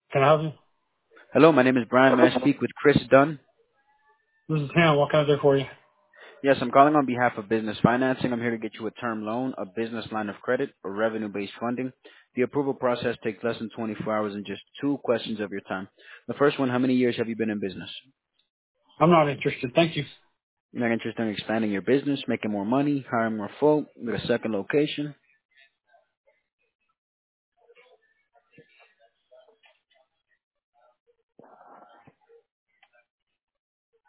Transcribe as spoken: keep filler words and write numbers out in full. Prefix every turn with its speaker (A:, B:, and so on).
A: Can I help you?
B: Hello, my name is Brian. May I speak with Chris Dunn?
A: This is Ham. What can I do for you?
B: Yes, I'm calling on behalf of business financing. I'm here to get you a term loan, a business line of credit, or revenue-based funding. The approval process takes less than twenty-four hours and just two questions of your time. The first one, how many years have you been in business?
A: I'm not interested. Thank you.
B: You're not interested in expanding your business, making more money, hiring more folk, with a second location?